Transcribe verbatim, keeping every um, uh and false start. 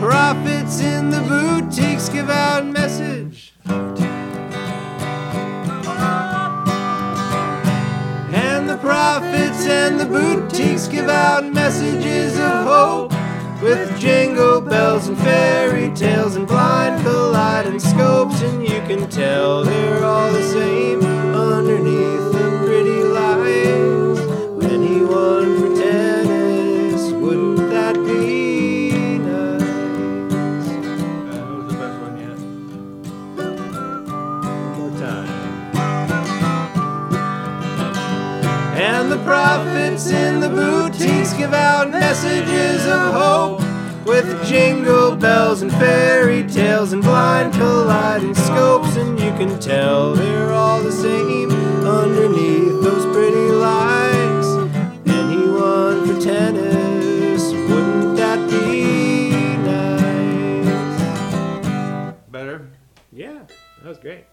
profits in the boutiques give out message. And the prophets and the boutiques give out messages of hope, with jingle bells and fairy tales and blind kaleidoscopes, and you can tell they're all the same underneath the pretty lights. When he won for tennis, wouldn't that be nice? That was the best one yet. One more time. And the prophets in the boutiques give out messages of hope, with jingle bells and fairy tales and blind kaleidoscopes, and you can tell they're all the same underneath those pretty lights. And he won for tennis, wouldn't that be nice? Better? Yeah, that was great.